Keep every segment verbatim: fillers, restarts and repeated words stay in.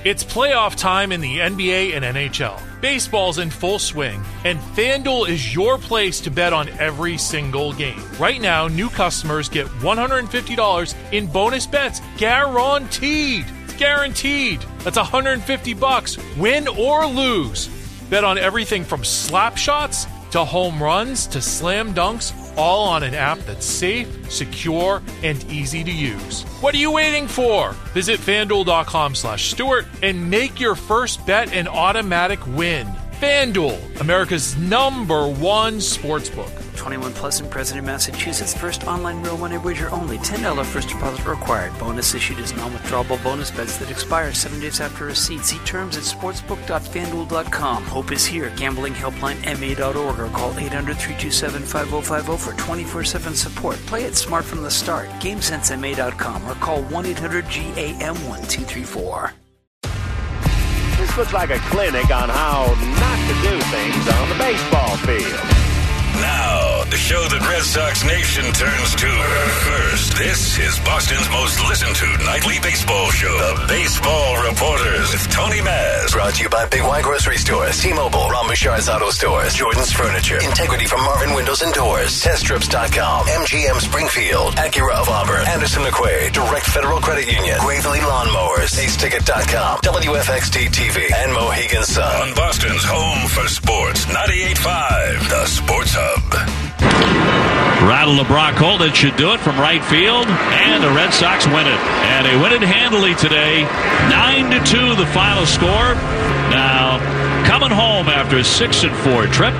It's playoff time in the N B A and N H L. Baseball's in full swing, and FanDuel is your place to bet on every single game. Right now, new customers get one hundred fifty dollars in bonus bets guaranteed. It's guaranteed. That's one hundred fifty bucks, win or lose. Bet on everything from slap shots to home runs to slam dunks, all on an app that's safe, secure, and easy to use. What are you waiting for? Visit FanDuel.com slash Stewart and make your first bet an automatic win. FanDuel, America's number one sportsbook. twenty-one plus and present in Massachusetts. First online real money wager only. ten dollars first deposit required. Bonus issued as non-withdrawable bonus bets that expire seven days after receipt. See terms at sportsbook dot fanduel dot com. Hope is here. Gambling helpline M A dot org or call eight hundred, three two seven, five oh five oh for twenty-four seven support. Play it smart from the start. game sense M A dot com or call one eight hundred G A M one two three four. This looks like a clinic on how not to do things on the baseball field. Now, the show that Red Sox Nation turns to first. This is Boston's most listened to nightly baseball show, The Baseball Reporters with Tony Maz. Brought to you by Big Y Grocery Stores, T-Mobile, Ron Bouchard's Auto Stores, Jordan's Furniture, Integrity from Marvin Windows and Doors, Test Trips dot com, M G M Springfield, Acura of Auburn, Anderson McQuaid, Direct Federal Credit Union, Gravely Lawnmowers, Ace Ticket dot com, W F X T T V, and Mohegan Sun. On Boston's home for sports, ninety-eight point five, The Sports Hub. Rattle to Brock Holt should do it from right field, and the Red Sox win it. And they win it handily today. nine to two the final score. Now, coming home after a six and four trip.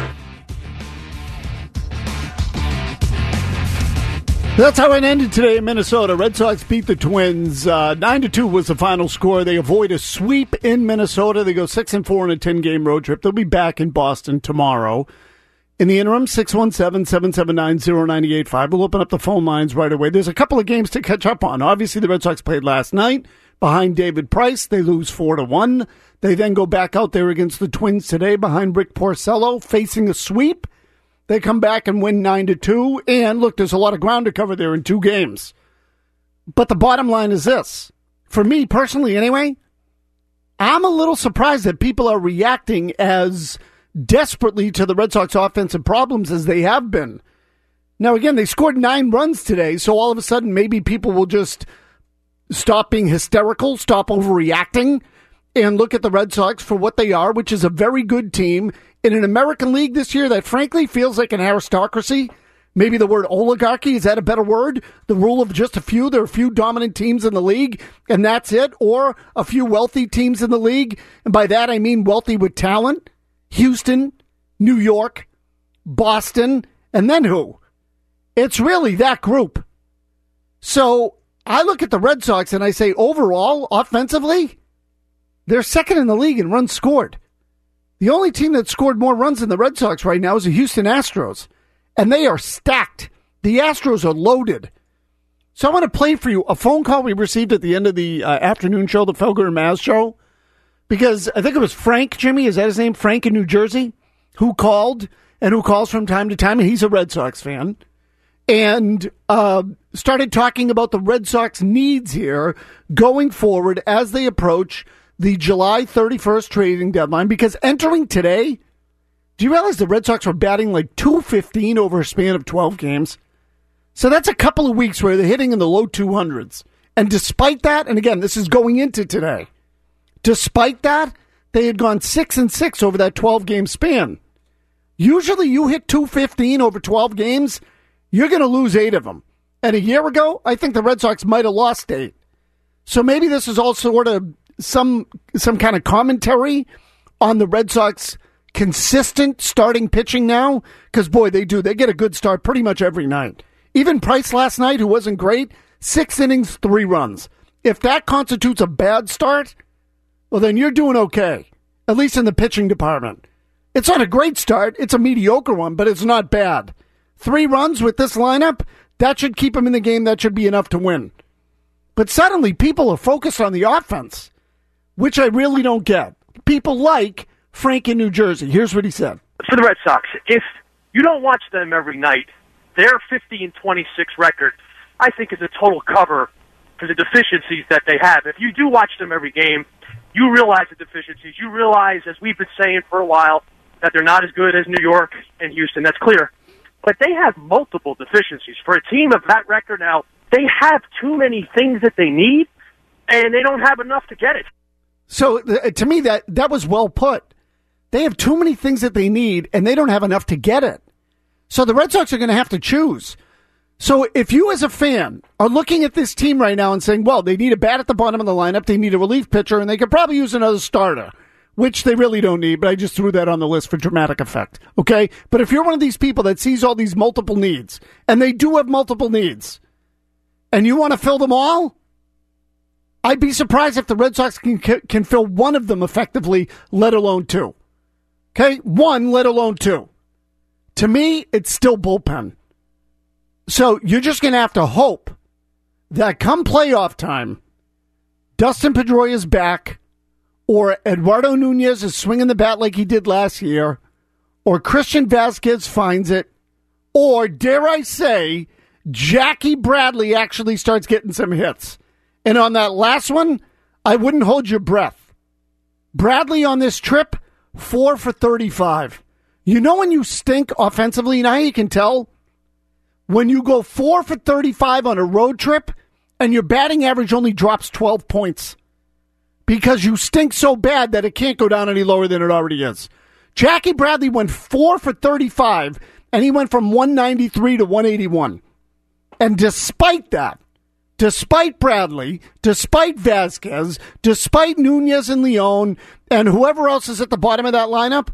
That's how it ended today in Minnesota. Red Sox beat the Twins. Uh, nine to two was the final score. They avoid a sweep in Minnesota. They go six and four in a ten-game road trip. They'll be back in Boston tomorrow. In the interim, six one seven, seven seven nine, zero nine eight five. We'll open up the phone lines right away. There's a couple of games to catch up on. Obviously, the Red Sox played last night behind David Price. They lose four to one. They then go back out there against the Twins today behind Rick Porcello, facing a sweep. They come back and win nine to two. And look, there's a lot of ground to cover there in two games. But the bottom line is this. For me personally, anyway, I'm a little surprised that people are reacting as desperately to the Red Sox offensive problems as they have been. Now, again, they scored nine runs today, so all of a sudden maybe people will just stop being hysterical, stop overreacting, and look at the Red Sox for what they are, which is a very good team in an American League this year that frankly feels like an aristocracy. Maybe the word oligarchy, is that a better word? The rule of just a few. There are a few dominant teams in the league, and that's it. Or a few wealthy teams in the league, and by that I mean wealthy with talent. Houston, New York, Boston, and then who? It's really that group. So I look at the Red Sox and I say, overall, offensively, they're second in the league in runs scored. The only team that scored more runs than the Red Sox right now is the Houston Astros, and they are stacked. The Astros are loaded. So I want to play for you a phone call we received at the end of the uh, afternoon show, the Felger and Maz show. Because I think it was Frank, Jimmy, is that his name? Frank in New Jersey, who called and who calls from time to time. And he's a Red Sox fan. And uh, started talking about the Red Sox needs here going forward as they approach the July thirty-first trading deadline. Because entering today, do you realize the Red Sox were batting like two fifteen over a span of twelve games? So that's a couple of weeks where they're hitting in the low two hundreds. And despite that, and again, this is going into today. Despite that, they had gone six and six over that twelve-game span. Usually you hit two fifteen over twelve games, you're going to lose eight of them. And a year ago, I think the Red Sox might have lost eight. So maybe this is all sort of some some kind of commentary on the Red Sox consistent starting pitching now. Because, boy, they do. They get a good start pretty much every night. Even Price last night, who wasn't great, six innings, three runs. If that constitutes a bad start, well, then you're doing okay, at least in the pitching department. It's not a great start. It's a mediocre one, but it's not bad. Three runs with this lineup, that should keep them in the game. That should be enough to win. But suddenly people are focused on the offense, which I really don't get. People like Frank in New Jersey. Here's what he said. For the Red Sox, if you don't watch them every night, their fifty and twenty-six record, I think, is a total cover for the deficiencies that they have. If you do watch them every game, you realize the deficiencies. You realize, as we've been saying for a while, that they're not as good as New York and Houston. That's clear. But they have multiple deficiencies. For a team of that record now, they have too many things that they need, and they don't have enough to get it. So, uh, to me, that, that was well put. They have too many things that they need, and they don't have enough to get it. So the Red Sox are going to have to choose. So if you as a fan are looking at this team right now and saying, well, they need a bat at the bottom of the lineup, they need a relief pitcher, and they could probably use another starter, which they really don't need, but I just threw that on the list for dramatic effect, okay? But if you're one of these people that sees all these multiple needs, and they do have multiple needs, and you want to fill them all, I'd be surprised if the Red Sox can can fill one of them effectively, let alone two. Okay? One, let alone two. To me, it's still bullpen. So you're just going to have to hope that come playoff time, Dustin Pedroia is back, or Eduardo Nunez is swinging the bat like he did last year, or Christian Vasquez finds it, or, dare I say, Jackie Bradley actually starts getting some hits. And on that last one, I wouldn't hold your breath. Bradley on this trip, four for thirty-five. You know when you stink offensively, now you can tell? When you go four for thirty-five on a road trip and your batting average only drops twelve points because you stink so bad that it can't go down any lower than it already is. Jackie Bradley went four for thirty-five and he went from one ninety-three to one eighty-one. And despite that, despite Bradley, despite Vasquez, despite Nunez and Leon, and whoever else is at the bottom of that lineup,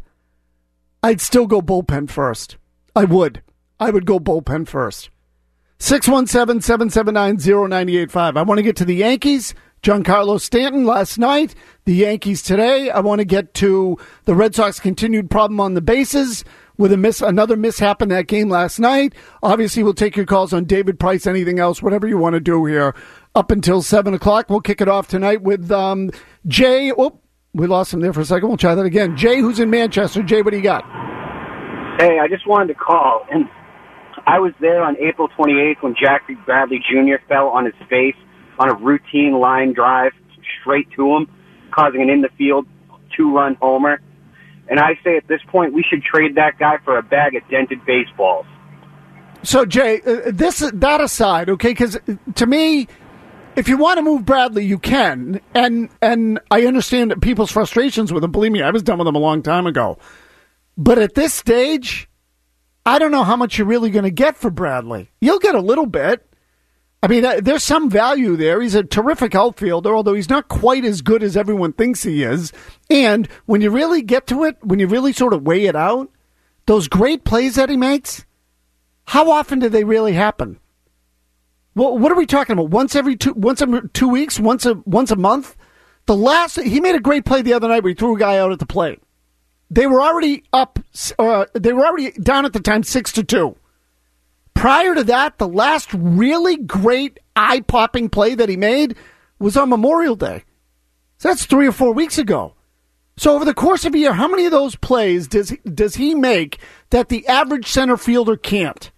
I'd still go bullpen first. I would. I would go bullpen first. six one seven, seven seven nine, zero nine eight five. I want to get to the Yankees. Giancarlo Stanton last night. The Yankees today. I want to get to the Red Sox continued problem on the bases with a miss, another mishap in that game last night. Obviously, we'll take your calls on David Price, anything else, whatever you want to do here. Up until seven o'clock. We'll kick it off tonight with um, Jay. Oh, we lost him there for a second. We'll try that again. Jay, who's in Manchester. Jay, what do you got? Hey, I just wanted to call. And I was there on April twenty-eighth when Jackie Bradley Junior fell on his face on a routine line drive straight to him, causing an in-the-field two-run homer. And I say at this point we should trade that guy for a bag of dented baseballs. So, Jay, uh, this that aside, okay, because to me, if you want to move Bradley, you can. And and I understand people's frustrations with him. Believe me, I was done with him a long time ago. But at this stage, I don't know how much you're really going to get for Bradley. You'll get a little bit. I mean, there's some value there. He's a terrific outfielder, although he's not quite as good as everyone thinks he is. And when you really get to it, when you really sort of weigh it out, those great plays that he makes, how often do they really happen? Well, what are we talking about? Once every two, once every two weeks, once a once a month. The last he made a great play the other night where he threw a guy out at the plate. They were already up. Uh, they were already down at the time, six to two. Prior to that, the last really great eye-popping play that he made was on Memorial Day. So that's three or four weeks ago. So over the course of a year, how many of those plays does he, does he make that the average center fielder can't?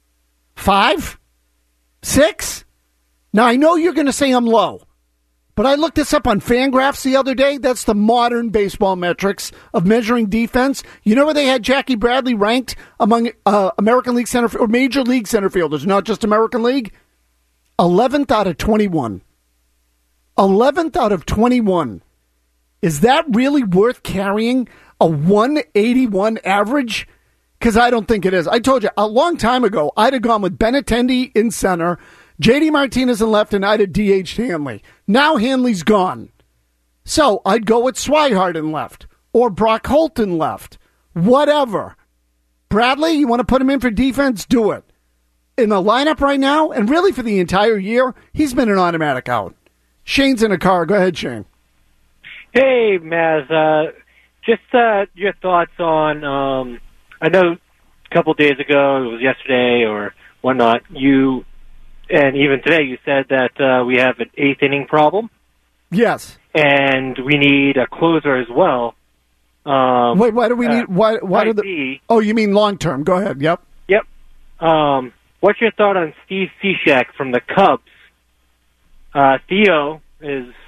Five? Six? Now, I know you're going to say I'm low, but I looked this up on Fangraphs the other day. That's the modern baseball metrics of measuring defense. You know where they had Jackie Bradley ranked among uh, American League center or Major League center fielders, not just American League? eleventh out of twenty-one. eleventh out of twenty-one. Is that really worth carrying a one eighty-one average? Because I don't think it is. I told you a long time ago, I'd have gone with Benintendi in center, J D Martinez in left, and I'd have D H'd Hanley. Now Hanley's gone. So I'd go with Swihart in left or Brock Holt in left. Whatever. Bradley, you want to put him in for defense? Do it. In the lineup right now, and really for the entire year, he's been an automatic out. Shane's in a car. Go ahead, Shane. Hey, Maz. Uh, just uh, your thoughts on, um, I know a couple days ago, it was yesterday or whatnot, you... And even today, you said that uh, we have an eighth inning problem. Yes, and we need a closer as well. Um, Wait, why do we uh, need? Why? Why do the? Be, oh, you mean long term? Go ahead. Yep. Yep. Um, what's your thought on Steve Cishek from the Cubs? Uh, Theo is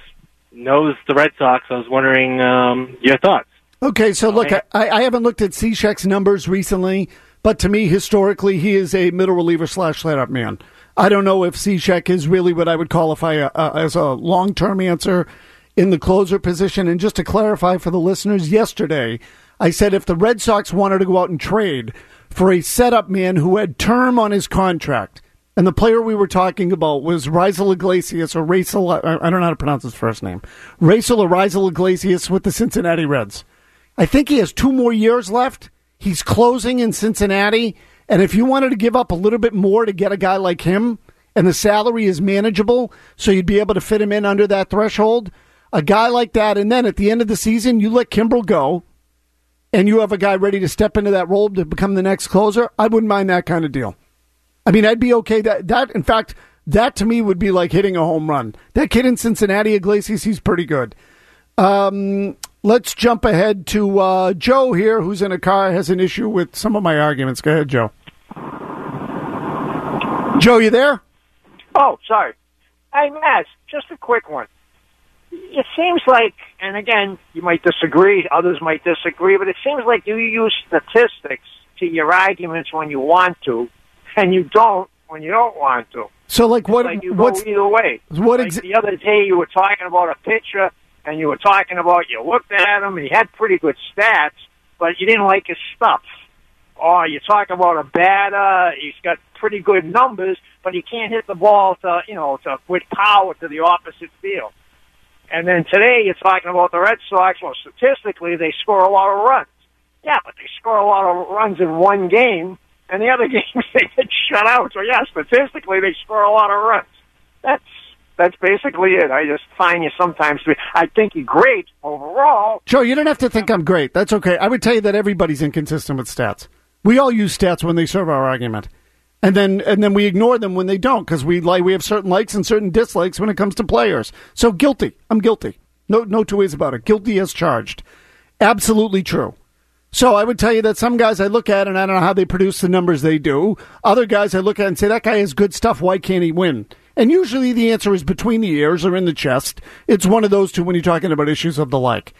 knows the Red Sox. I was wondering um, your thoughts. Okay, so look, I, I haven't looked at Cishek's numbers recently, but to me, historically, he is a middle reliever slash setup man. I don't know if Cishek is really what I would qualify a, a, as a long-term answer in the closer position. And just to clarify for the listeners, yesterday, I said if the Red Sox wanted to go out and trade for a setup man who had term on his contract, and the player we were talking about was Raisel Iglesias, or Raisel, I don't know how to pronounce his first name, Raisel or Raisel Iglesias with the Cincinnati Reds. I think he has two more years left. He's closing in Cincinnati. And if you wanted to give up a little bit more to get a guy like him, and the salary is manageable, so you'd be able to fit him in under that threshold, a guy like that, and then at the end of the season, you let Kimbrel go, and you have a guy ready to step into that role to become the next closer, I wouldn't mind that kind of deal. I mean, I'd be okay. That, that in fact, that to me would be like hitting a home run. That kid in Cincinnati, Iglesias, he's pretty good. Um... Let's jump ahead to uh, Joe here, who's in a car, has an issue with some of my arguments. Go ahead, Joe. Joe, you there? Oh, sorry. Hey, Matt, just a quick one. It seems like, and again, you might disagree, others might disagree, but it seems like you use statistics to your arguments when you want to, and you don't when you don't want to. So, like, what? Like you what's, go either way. What like exa- the other day, you were talking about a pitcher, and you were talking about, you looked at him, and he had pretty good stats, but you didn't like his stuff. Or you talk about a batter, he's got pretty good numbers, but he can't hit the ball to, you know, to, with power to the opposite field. And then today you're talking about the Red Sox. Well, statistically, they score a lot of runs. Yeah, but they score a lot of runs in one game, and the other games they get shut out. So, yeah, statistically, they score a lot of runs. That's That's basically it. I just find you sometimes to be, I think you're great overall. Joe, you don't have to think I'm great. That's okay. I would tell you that everybody's inconsistent with stats. We all use stats when they serve our argument. And then and then we ignore them when they don't, because we like we have certain likes and certain dislikes when it comes to players. So guilty. I'm guilty. No no two ways about it. Guilty as charged. Absolutely true. So I would tell you that some guys I look at and I don't know how they produce the numbers they do. Other guys I look at and say, that guy has good stuff. Why can't he win? And usually the answer is between the ears or in the chest. It's one of those two when you're talking about issues of the like.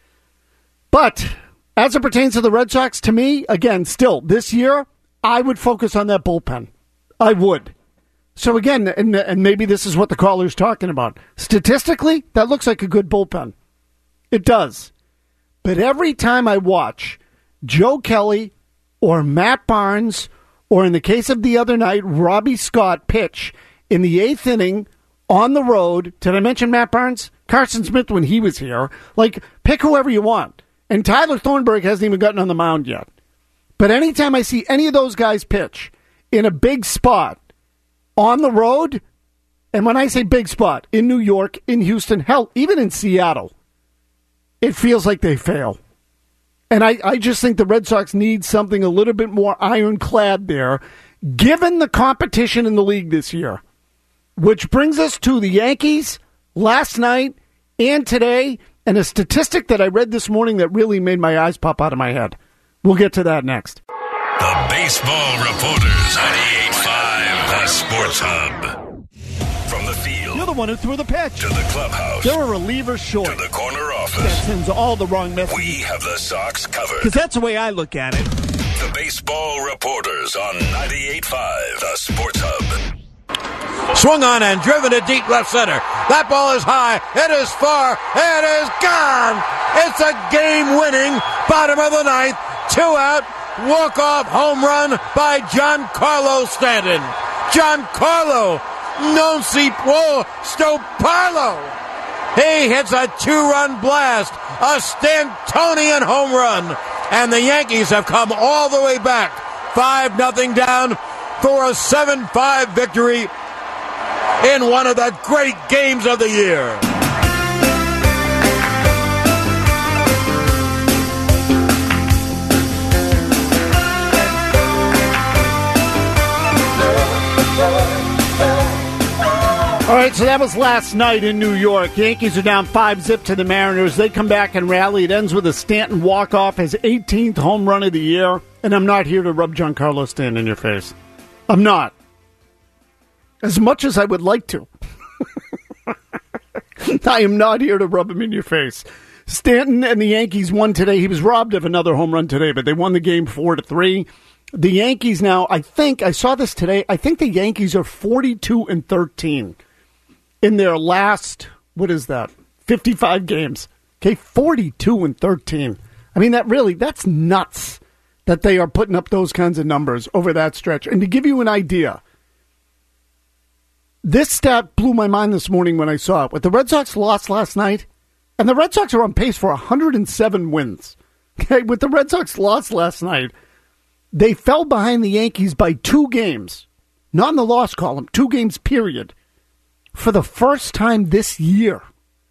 But as it pertains to the Red Sox, to me, again, still, this year, I would focus on that bullpen. I would. So again, and, and maybe this is what the caller's talking about. Statistically, that looks like a good bullpen. It does. But every time I watch Joe Kelly or Matt Barnes, or in the case of the other night, Robbie Scott pitch in the eighth inning on the road. Did I mention Matt Barnes? Carson Smith when he was here. Like, pick whoever you want. And Tyler Thornburg hasn't even gotten on the mound yet. But anytime I see any of those guys pitch in a big spot on the road, and when I say big spot, in New York, in Houston, hell, even in Seattle, it feels like they fail. And I, I just think the Red Sox need something a little bit more ironclad there, given the competition in the league this year. Which brings us to the Yankees last night and today, and a statistic that I read this morning that really made my eyes pop out of my head. We'll get to that next. The Baseball Reporters, ninety-eight point five, the Sports Hub. From the field. You're the one who threw the pitch. To the clubhouse. They're a reliever short. To the corner office. That sends all the wrong messages. We have the Sox covered. Because that's the way I look at it. The Baseball Reporters on ninety-eight point five, the Sports Hub. Swung on and driven to deep left center. That ball is high. It is far. It is gone. It's a game-winning bottom of the ninth. Two out. Walk-off home run by Giancarlo Stanton. Giancarlo non si può stopparlo. He hits a two-run blast. A Stantonian home run. And the Yankees have come all the way back. five nothing down for a seven five victory in one of the great games of the year. All right, so that was last night in New York. Yankees are down five zip to the Mariners. They come back and rally. It ends with a Stanton walk-off, his eighteenth home run of the year. And I'm not here to rub Giancarlo Stanton in your face. I'm not. As much as I would like to. I am not here to rub him in your face. Stanton and the Yankees won today. He was robbed of another home run today, but they won the game four to three. The Yankees now, I think, I saw this today, I think the Yankees are forty-two and thirteen in their last, what is that, fifty-five games. Okay, forty-two and thirteen. I mean, that really, that's nuts that they are putting up those kinds of numbers over that stretch. And to give you an idea, this stat blew my mind this morning when I saw it. With the Red Sox lost last night, and the Red Sox are on pace for one hundred seven wins. Okay, with the Red Sox lost last night, they fell behind the Yankees by two games. Not in the loss column, two games period. For the first time this year.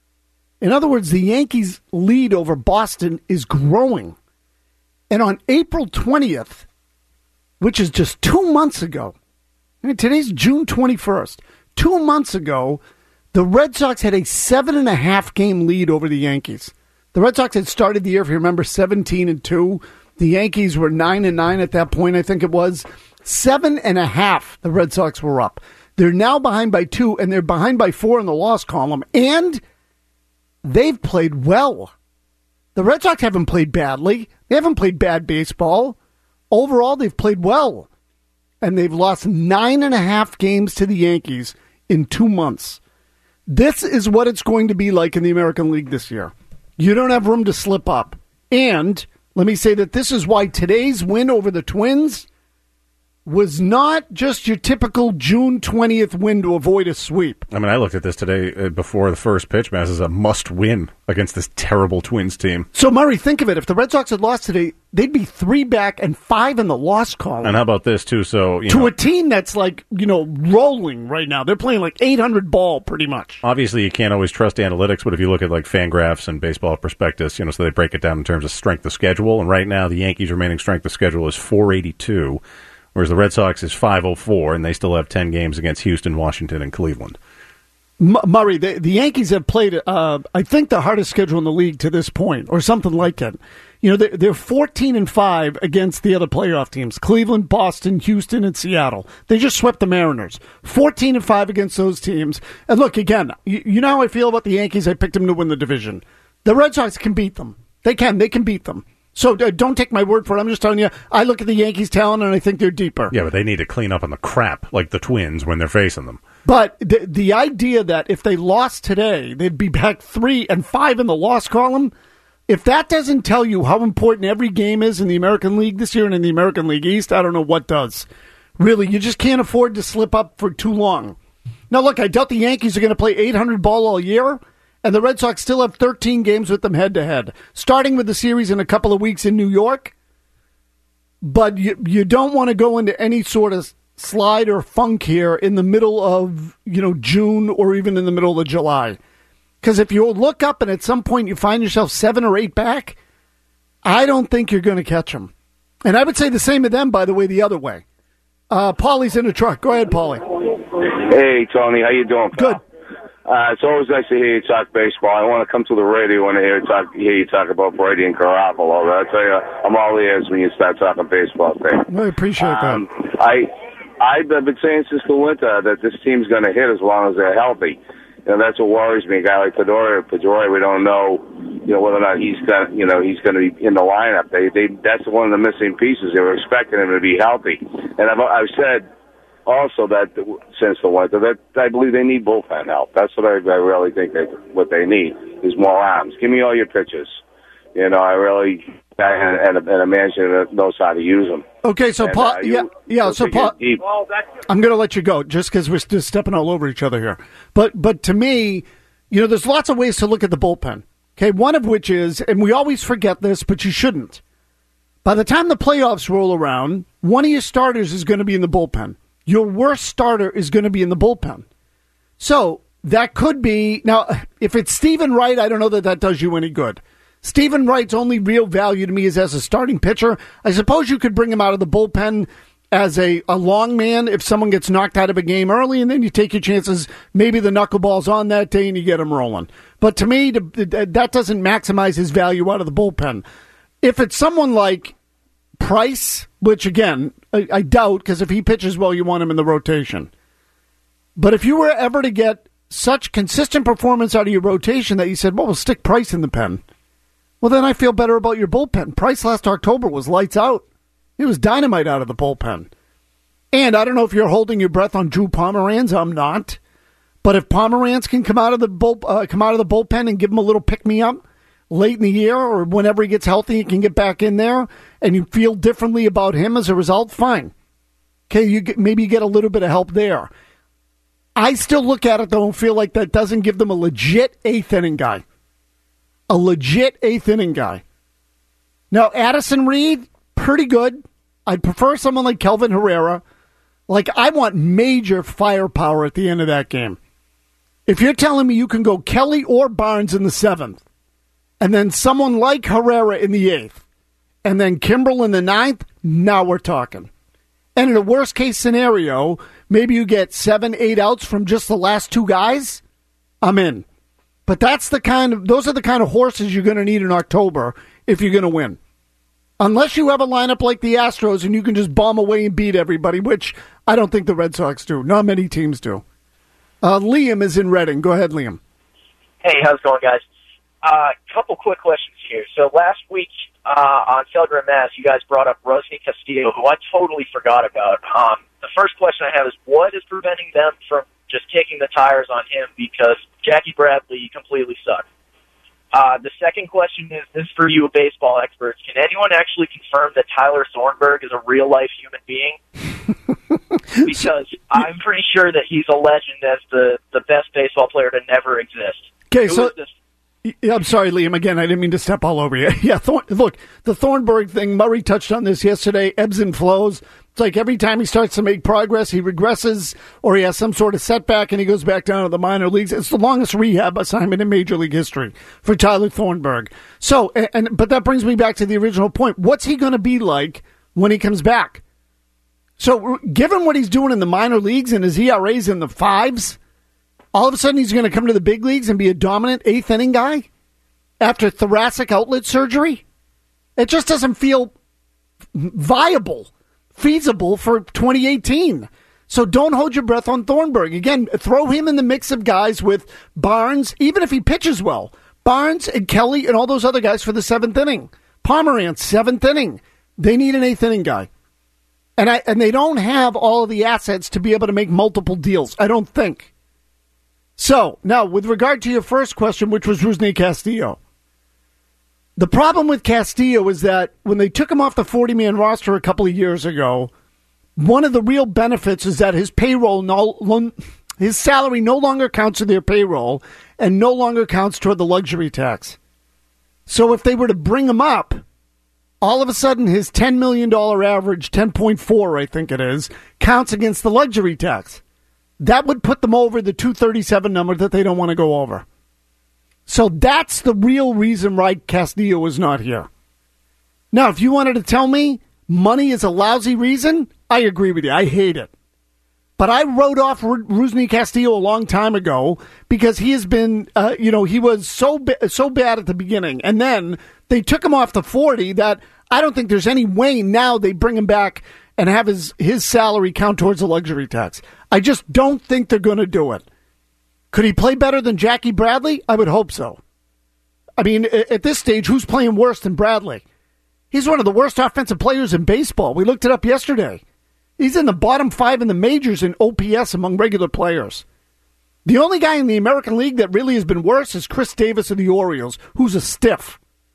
In other words, the Yankees' lead over Boston is growing. And on April twentieth, which is just two months ago, I mean, today's June twenty-first, two months ago, the Red Sox had a seven and a half game lead over the Yankees. The Red Sox had started the year, if you remember, seventeen and two. The Yankees were nine and nine at that point, I think it was. Seven and a half, the Red Sox were up. They're now behind by two, and they're behind by four in the loss column. And they've played well. The Red Sox haven't played badly. They haven't played bad baseball. Overall, they've played well. And they've lost nine and a half games to the Yankees in two months. This is what it's going to be like in the American League this year. You don't have room to slip up. And let me say that this is why today's win over the Twins was not just your typical June twentieth win to avoid a sweep. I mean, I looked at this today uh, before the first pitch, man, as a must-win against this terrible Twins team. So, Murray, think of it. If the Red Sox had lost today, they'd be three back and five in the loss column. And how about this, too? So you To know, a team that's, like, you know, rolling right now. They're playing like eight hundred ball, pretty much. Obviously, you can't always trust analytics, but if you look at, like, Fangraphs and Baseball Prospectus, you know, so they break it down in terms of strength of schedule. And right now, the Yankees' remaining strength of schedule is four eighty-two. Whereas the Red Sox is five oh four, and they still have ten games against Houston, Washington, and Cleveland. M- Murray, the, the Yankees have played, uh, I think, the hardest schedule in the league to this point, or something like that. You know, they're, they're fourteen and five against the other playoff teams, Cleveland, Boston, Houston, and Seattle. They just swept the Mariners. fourteen and five against those teams. And look, again, you, you know how I feel about the Yankees? I picked them to win the division. The Red Sox can beat them. They can. They can beat them. So uh, don't take my word for it. I'm just telling you, I look at the Yankees' talent, and I think they're deeper. Yeah, but they need to clean up on the crap like the Twins when they're facing them. But the, the idea that if they lost today, they'd be back three and five in the loss column, if that doesn't tell you how important every game is in the American League this year and in the American League East, I don't know what does. Really, you just can't afford to slip up for too long. Now, look, I doubt the Yankees are going to play eight hundred ball all year. And the Red Sox still have thirteen games with them head-to-head, starting with the series in a couple of weeks in New York. But you you don't want to go into any sort of slide or funk here in the middle of, you know, June or even in the middle of July. Because if you look up and at some point you find yourself seven or eight back, I don't think you're going to catch them. And I would say the same of them, by the way, the other way. Uh, Paulie's in the truck. Go ahead, Paulie. Hey, Tony. How you doing, pal? Good. Uh, it's always nice to hear you talk baseball. I want to come to the radio and hear you talk, hear you talk about Brady and Garoppolo. I tell you, I'm all ears when you start talking baseball thing. I appreciate um, that. I, I've been saying since the winter that this team's going to hit as long as they're healthy. You know, that's what worries me. A guy like Pedroia, Pedroia, we don't know, you know, whether or not he's going, you know, he's going to be in the lineup. They, they, that's one of the missing pieces. They were expecting him to be healthy, and I've, I've said. Also, that since the winter, that I believe they need bullpen help. That's what I, I really think they what they need is more arms. Give me all your pitches. You know, I really and, and, a, and a manager that knows how to use them. Okay, so and, Paul, uh, yeah, yeah. So Paul, deep. I'm going to let you go just because we're just stepping all over each other here. But but to me, you know, there's lots of ways to look at the bullpen. Okay, one of which is, and we always forget this, but you shouldn't. By the time the playoffs roll around, one of your starters is going to be in the bullpen. Your worst starter is going to be in the bullpen. So that could be, now, if it's Stephen Wright, I don't know that that does you any good. Stephen Wright's only real value to me is as a starting pitcher. I suppose you could bring him out of the bullpen as a, a long man if someone gets knocked out of a game early, and then you take your chances. Maybe the knuckleball's on that day and you get him rolling. But to me, that doesn't maximize his value out of the bullpen. If it's someone like Price, which, again, I, I doubt, because if he pitches well, you want him in the rotation. But if you were ever to get such consistent performance out of your rotation that you said, well, we'll stick Price in the pen. Well, then I feel better about your bullpen. Price last October was lights out. He was dynamite out of the bullpen. And I don't know if you're holding your breath on Drew Pomeranz. I'm not. But if Pomeranz can come out of the bull, uh, come out of the bullpen and give him a little pick-me-up late in the year or whenever he gets healthy, he can get back in there, and you feel differently about him as a result, fine. Okay, you get, maybe you get a little bit of help there. I still look at it, though, and feel like that doesn't give them a legit eighth-inning guy. A legit eighth-inning guy. Now, Addison Reed, pretty good. I'd prefer someone like Kelvin Herrera. Like, I want major firepower at the end of that game. If you're telling me you can go Kelly or Barnes in the seventh, and then someone like Herrera in the eighth, and then Kimbrel in the ninth, now we're talking. And in a worst-case scenario, maybe you get seven, eight outs from just the last two guys, I'm in. But that's the kind of those are the kind of horses you're going to need in October if you're going to win. Unless you have a lineup like the Astros and you can just bomb away and beat everybody, which I don't think the Red Sox do. Not many teams do. Uh, Liam is in Reading. Go ahead, Liam. Hey, how's it going, guys? A uh, couple quick questions here. So last week uh, on Felger and Mass, you guys brought up Rusney Castillo, who I totally forgot about. Um, the first question I have is, what is preventing them from just kicking the tires on him because Jackie Bradley completely sucked? Uh, the second question is, this is for you baseball experts. Can anyone actually confirm that Tyler Thornburg is a real-life human being? Because I'm pretty sure that he's a legend as the, the best baseball player to never exist. Okay, Who so is this? Yeah, I'm sorry, Liam. Again, I didn't mean to step all over you. Yeah, Thorn, look, the Thornburg thing, Murray touched on this yesterday, ebbs and flows. It's like every time he starts to make progress, he regresses or he has some sort of setback and he goes back down to the minor leagues. It's the longest rehab assignment in Major League history for Tyler Thornburg. So, and, and but that brings me back to the original point. What's he going to be like when he comes back? So, given what he's doing in the minor leagues and his E R A's in the fives, all of a sudden he's going to come to the big leagues and be a dominant eighth-inning guy after thoracic outlet surgery? It just doesn't feel viable, feasible for twenty eighteen. So don't hold your breath on Thornburg. Again, throw him in the mix of guys with Barnes, even if he pitches well. Barnes and Kelly and all those other guys for the seventh inning. Pomeranz, seventh inning. They need an eighth-inning guy. And I and they don't have all of the assets to be able to make multiple deals, I don't think. So, now, with regard to your first question, which was Rusney Castillo, the problem with Castillo is that when they took him off the forty-man roster a couple of years ago, one of the real benefits is that his payroll, no, his salary no longer counts to their payroll and no longer counts toward the luxury tax. So if they were to bring him up, all of a sudden his ten million dollars average, ten point four I think it is, counts against the luxury tax. That would put them over the two thirty-seven number that they don't want to go over. So that's the real reason why Castillo is not here. Now, if you wanted to tell me money is a lousy reason, I agree with you. I hate it. But I wrote off Rusney Castillo a long time ago because he has been, uh, you know, he was so ba- so bad at the beginning. And then they took him off the forty that I don't think there's any way now they bring him back and have his, his salary count towards the luxury tax. I just don't think they're going to do it. Could he play better than Jackie Bradley? I would hope so. I mean, at this stage, who's playing worse than Bradley? He's one of the worst offensive players in baseball. We looked it up yesterday. He's in the bottom five in the majors in O P S among regular players. The only guy in the American League that really has been worse is Chris Davis of the Orioles, who's a stiff.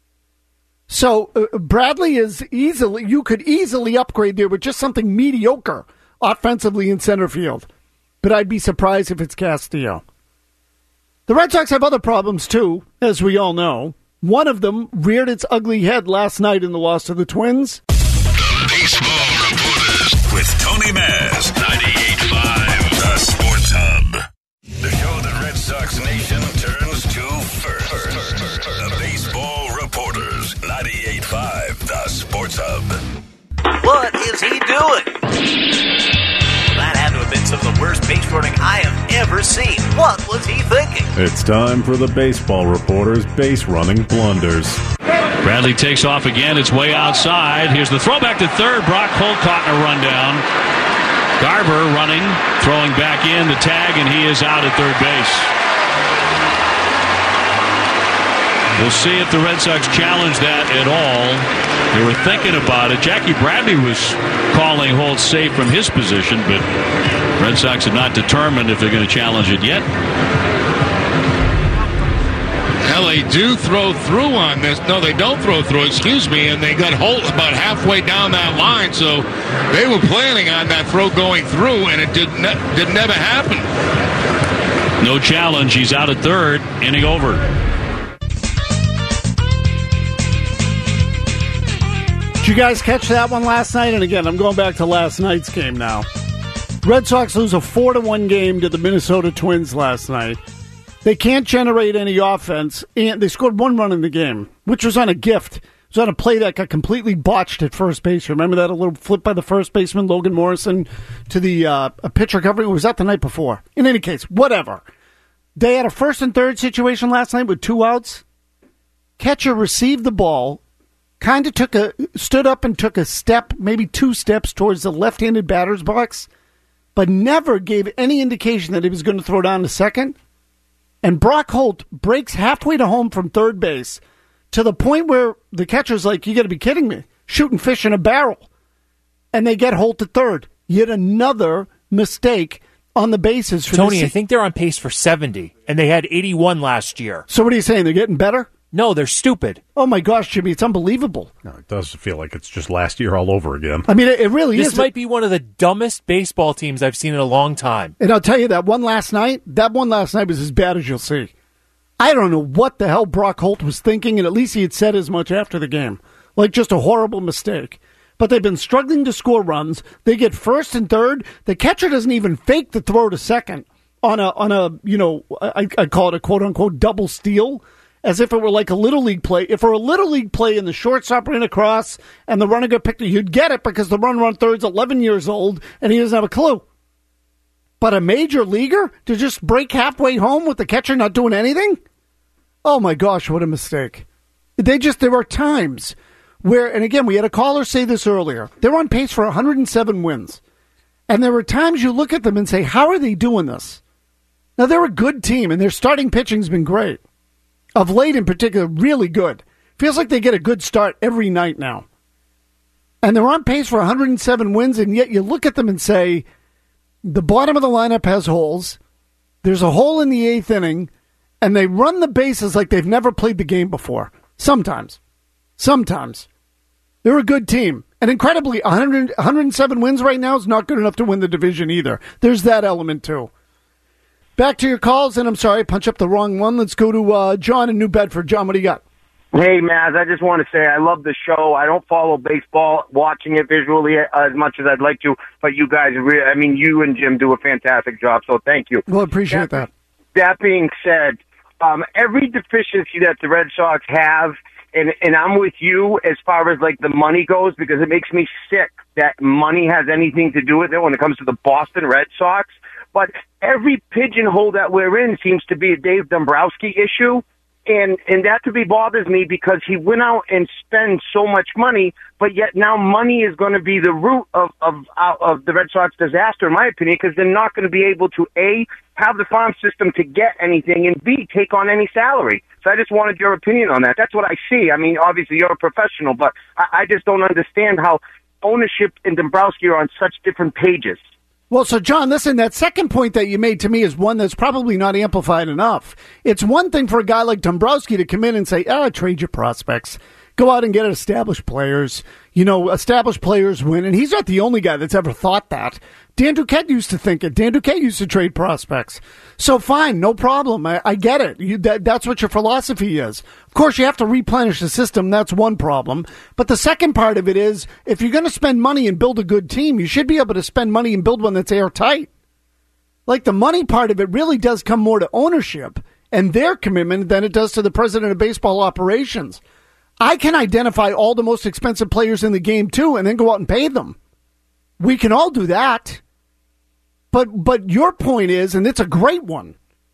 So uh, Bradley is easily, you could easily upgrade there with just something mediocre offensively in center field. But I'd be surprised if it's Castillo. The Red Sox have other problems too, as we all know. One of them reared its ugly head last night in the loss to the Twins. The Baseball Reporters with Tony Maz, ninety-eight point five, The Sports Hub. The show that Red Sox Nation turns to first. The Baseball Reporters, ninety-eight point five, The Sports Hub. What is he doing? That had to have been some of the worst base running I have ever seen. What was he thinking? It's time for the Baseball Reporters base running blunders. Bradley takes off again. It's way outside. Here's the throwback to third. Brock Holt caught in a rundown. Garver running, throwing back in the tag, and he is out at third base. We'll see if the Red Sox challenge that at all. They were thinking about it. Jackie Bradley was calling Holt safe from his position, but Red Sox have not determined if they're going to challenge it yet. Well, they do throw through on this. No, they don't throw through, excuse me, and they got Holt about halfway down that line, so they were planning on that throw going through, and it did, ne- did never happen. No challenge. He's out at third, inning over. Did you guys catch that one last night? And again, I'm going back to last night's game now. Red Sox lose a four to one game to the Minnesota Twins last night. They can't generate any offense, and they scored one run in the game, which was on a gift. It was on a play that got completely botched at first base. Remember that? A little flip by the first baseman, Logan Morrison, to the uh, a pitch recovery? Or was that the night before? In any case, whatever. They had a first and third situation last night with two outs. Catcher received the ball, kind of took a stood up and took a step, maybe two steps towards the left-handed batter's box, but never gave any indication that he was going to throw down to second. And Brock Holt breaks halfway to home from third base to the point where the catcher's like, you got to be kidding me, shooting fish in a barrel. And they get Holt to third. Yet another mistake on the bases. For Tony, the I think they're on pace for seventy, and they had eighty-one last year. So what are you saying? They're getting better? No, they're stupid. Oh, my gosh, Jimmy, it's unbelievable. No, it does feel like it's just last year all over again. I mean, it, it really this is. This might be one of the dumbest baseball teams I've seen in a long time. And I'll tell you, that one last night, that one last night was as bad as you'll see. I don't know what the hell Brock Holt was thinking, and at least he had said as much after the game. Like, just a horrible mistake. But they've been struggling to score runs. They get first and third. The catcher doesn't even fake the throw to second on a, on a you know, I, I call it a quote-unquote double steal, as if it were like a Little League play. If it were a Little League play and the shortstop ran across and the runner got picked, you'd get it because the runner on third's eleven years old and he doesn't have a clue. But a major leaguer to just break halfway home with the catcher not doing anything? Oh my gosh, what a mistake. They just, there are times where, and again, we had a caller say this earlier, they're on pace for one hundred seven wins. And there are times you look at them and say, how are they doing this? Now, they're a good team and their starting pitching's been great. Of late in particular, really good. Feels like they get a good start every night now. And they're on pace for one hundred seven wins, and yet you look at them and say, the bottom of the lineup has holes, there's a hole in the eighth inning, and they run the bases like they've never played the game before. Sometimes. Sometimes. They're a good team. And incredibly, one hundred, one hundred seven wins right now is not good enough to win the division either. There's that element too. Back to your calls, and I'm sorry, I punched up the wrong one. Let's go to uh, John in New Bedford. John, what do you got? Hey, Maz, I just want to say I love the show. I don't follow baseball, watching it visually as much as I'd like to, but you guys, re- I mean, you and Jim do a fantastic job, so thank you. Well, I appreciate that. That being said, um, every deficiency that the Red Sox have, and, and I'm with you as far as, like, the money goes, because it makes me sick that money has anything to do with it when it comes to the Boston Red Sox. But every pigeonhole that we're in seems to be a Dave Dombrowski issue. And and that to be bothers me because he went out and spent so much money, but yet now money is going to be the root of, of, of the Red Sox disaster, in my opinion, because they're not going to be able to, A, have the farm system to get anything, and B, take on any salary. So I just wanted your opinion on that. That's what I see. I mean, obviously you're a professional, but I, I just don't understand how ownership and Dombrowski are on such different pages. Well, so, John, listen, that second point that you made to me is one that's probably not amplified enough. It's one thing for a guy like Dombrowski to come in and say, ah, trade your prospects. Go out and get established players. You know, established players win. And he's not the only guy that's ever thought that. Dan Duquette used to think it. Dan Duquette used to trade prospects. So, fine, no problem. I, I get it. You, that, that's what your philosophy is. Of course, you have to replenish the system. That's one problem. But the second part of it is, if you're going to spend money and build a good team, you should be able to spend money and build one that's airtight. Like, the money part of it really does come more to ownership and their commitment than it does to the president of baseball operations. I can identify all the most expensive players in the game, too, and then go out and pay them. We can all do that. But but your point is, and it's a great one,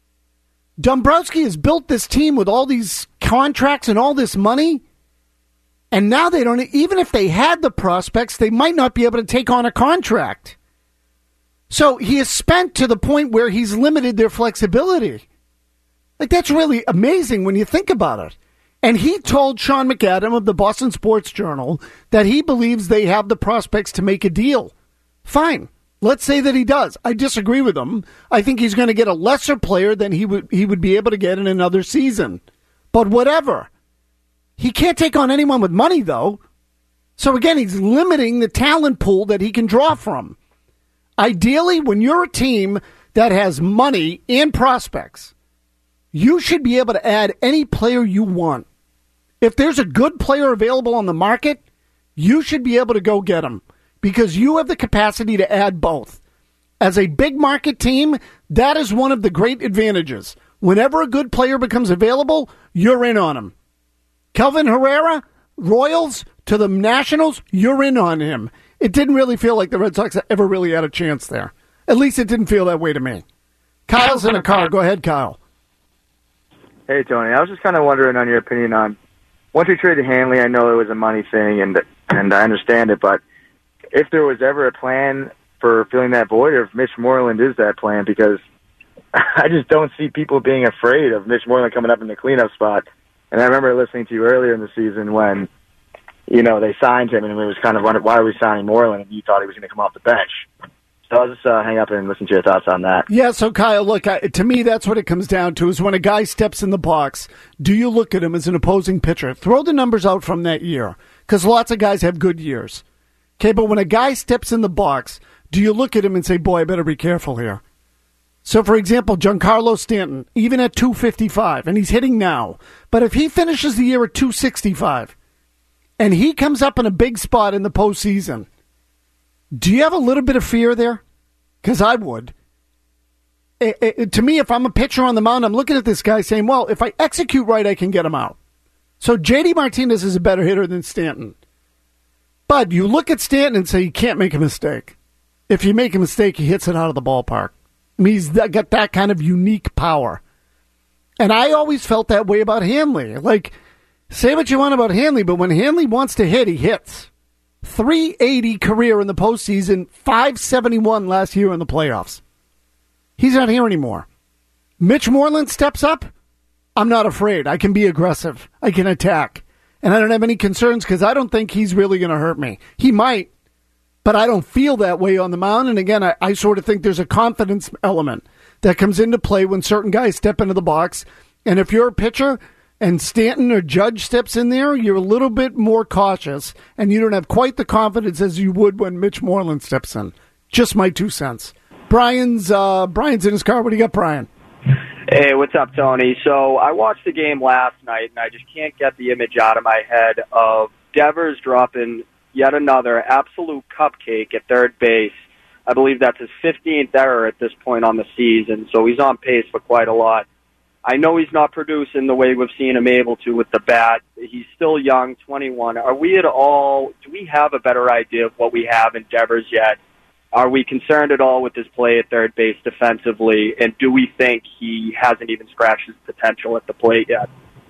Dombrowski has built this team with all these contracts and all this money, and now they don't, even if they had the prospects, they might not be able to take on a contract. So he is spent to the point where he's limited their flexibility. Like, that's really amazing when you think about it. And he told Sean McAdam of the Boston Sports Journal that he believes they have the prospects to make a deal. Fine. Let's say that he does. I disagree with him. I think he's going to get a lesser player than he would he would be able to get in another season. But whatever. He can't take on anyone with money, though. So again, he's limiting the talent pool that he can draw from. Ideally, when you're a team that has money and prospects, you should be able to add any player you want. If there's a good player available on the market, you should be able to go get him because you have the capacity to add both. As a big market team, that is one of the great advantages. Whenever a good player becomes available, you're in on him. Kelvin Herrera, Royals to the Nationals, you're in on him. It didn't really feel like the Red Sox ever really had a chance there. At least it didn't feel that way to me. Kyle's in a car. Go ahead, Kyle. Hey, Tony. I was just kind of wondering on your opinion on, once we traded Hanley, I know it was a money thing, and and I understand it, but if there was ever a plan for filling that void, or if Mitch Moreland is that plan, because I just don't see people being afraid of Mitch Moreland coming up in the cleanup spot. And I remember listening to you earlier in the season when, you know, they signed him, and it was kind of wondering, why are we signing Moreland? And you thought he was going to come off the bench. So I'll just uh, hang up and listen to your thoughts on that. Yeah, so Kyle, look, I, to me, that's what it comes down to, is when a guy steps in the box, do you look at him as an opposing pitcher? Throw the numbers out from that year, because lots of guys have good years. Okay, but when a guy steps in the box, do you look at him and say, boy, I better be careful here? So, for example, Giancarlo Stanton, even at two fifty-five, and he's hitting now, but if he finishes the year at two sixty-five, and he comes up in a big spot in the postseason, do you have a little bit of fear there? Because I would. It, it, to me, if I'm a pitcher on the mound, I'm looking at this guy saying, well, if I execute right, I can get him out. So J D Martinez is a better hitter than Stanton. But you look at Stanton and say, you can't make a mistake. If you make a mistake, he hits it out of the ballpark. I mean, he's got that kind of unique power. And I always felt that way about Hanley. Like, say what you want about Hanley, but when Hanley wants to hit, he hits. three eighty career in the postseason, five seventy-one last year in the playoffs. He's not here anymore. Mitch Moreland steps up. I'm not afraid. I can be aggressive. I can attack. And I don't have any concerns because I don't think he's really going to hurt me. He might, but I don't feel that way on the mound. And again, I, I sort of think there's a confidence element that comes into play when certain guys step into the box. And if you're a pitcher and Stanton or Judge steps in there, you're a little bit more cautious, and you don't have quite the confidence as you would when Mitch Moreland steps in. Just my two cents. Brian's uh, Brian's in his car. What do you got, Brian? Hey, what's up, Tony? So I watched the game last night, and I just can't get the image out of my head of Devers dropping yet another absolute cupcake at third base. I believe that's his fifteenth error at this point on the season, so he's on pace for quite a lot. I know he's not producing the way we've seen him able to with the bat. He's still young, twenty-one. Are we at all, do we have a better idea of what we have in Devers yet? Are we concerned at all with his play at third base defensively? And do we think he hasn't even scratched his potential at the plate yet?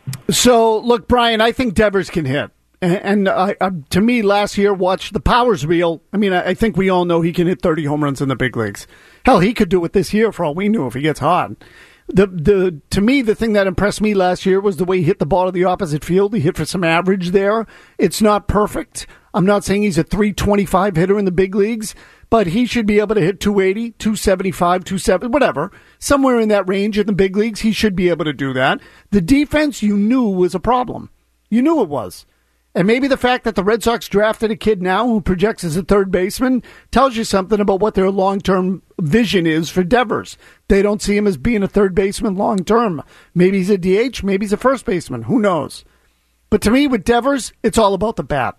So, look, Brian, I think Devers can hit. And, and uh, uh, to me, last year, watch the power's real. I mean, I, I think we all know he can hit thirty home runs in the big leagues. Hell, he could do it this year for all we knew if he gets hot. The the to me, the thing that impressed me last year was the way he hit the ball to the opposite field. He hit for some average there. It's not perfect. I'm not saying he's a three twenty-five hitter in the big leagues, but he should be able to hit two eighty, two seventy-five, two seventy, whatever. Somewhere in that range in the big leagues, he should be able to do that. The defense you knew was a problem. You knew it was. And maybe the fact that the Red Sox drafted a kid now who projects as a third baseman tells you something about what their long-term vision is for Devers. They don't see him as being a third baseman long-term. Maybe he's a D H, maybe he's a first baseman. Who knows? But to me, with Devers, it's all about the bat.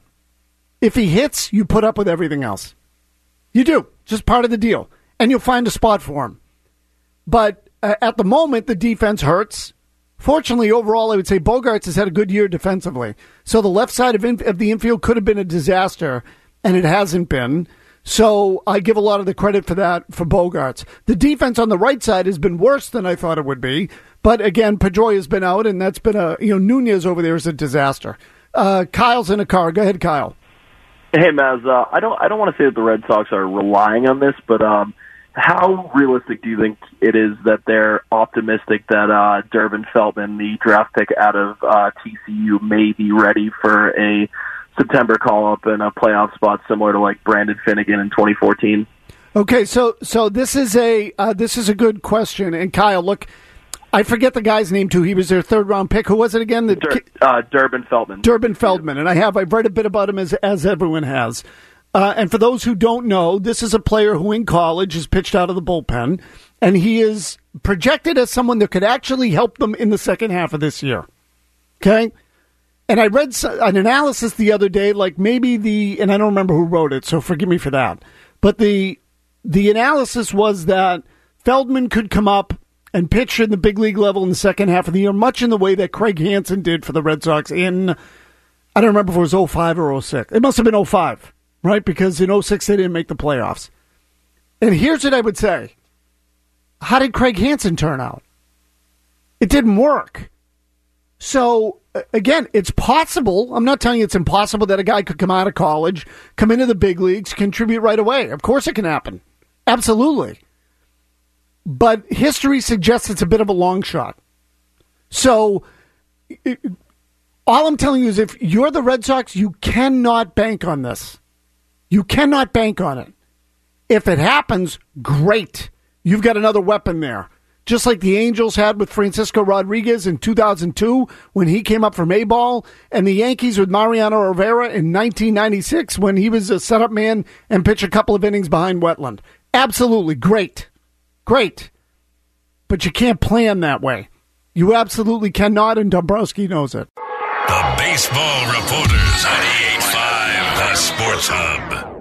If he hits, you put up with everything else. You do. Just part of the deal. And you'll find a spot for him. But uh, at the moment, the defense hurts. Fortunately, overall, I would say Bogaerts has had a good year defensively. So the left side of, in, of the infield could have been a disaster, and it hasn't been. So I give a lot of the credit for that for Bogaerts. The defense on the right side has been worse than I thought it would be. But again, Pedroia's been out, and that's been a, you know, Nunez over there is a disaster. Uh, Kyle's in a car. Go ahead, Kyle. Hey, Maz, uh, I don't I don't want to say that the Red Sox are relying on this, but um, how realistic do you think it is that they're optimistic that uh, Durbin Feldman, the draft pick out of uh, T C U, may be ready for a September call-up and a playoff spot similar to like Brandon Finnegan in twenty fourteen? Okay, so so this is a uh, this is a good question. And Kyle, look, I forget the guy's name too. He was their third round pick. Who was it again? The, Dur- uh, Durbin Feldman. Durbin Feldman, and I have I've read a bit about him as as everyone has. Uh, and for those who don't know, this is a player who in college is pitched out of the bullpen, and he is projected as someone that could actually help them in the second half of this year. Okay? And I read an analysis the other day, like maybe the, and I don't remember who wrote it, so forgive me for that, but the the analysis was that Feldman could come up and pitch in the big league level in the second half of the year, much in the way that Craig Hansen did for the Red Sox in, I don't remember if it was oh five or oh six. It must have been oh five. Right, because in oh six they didn't make the playoffs. And here's what I would say. How did Craig Hansen turn out? It didn't work. So, again, it's possible. I'm not telling you it's impossible that a guy could come out of college, come into the big leagues, contribute right away. Of course it can happen. Absolutely. But history suggests it's a bit of a long shot. So, it, all I'm telling you is if you're the Red Sox, you cannot bank on this. You cannot bank on it. If it happens, great. You've got another weapon there. Just like the Angels had with Francisco Rodriguez in two thousand two when he came up from A-ball, and the Yankees with Mariano Rivera in nineteen ninety-six when he was a setup man and pitched a couple of innings behind Wetland. Absolutely great. Great. But you can't plan that way. You absolutely cannot, and Dombrowski knows it. The Baseball Reporters, ninety-eight point five, The Sports Hub.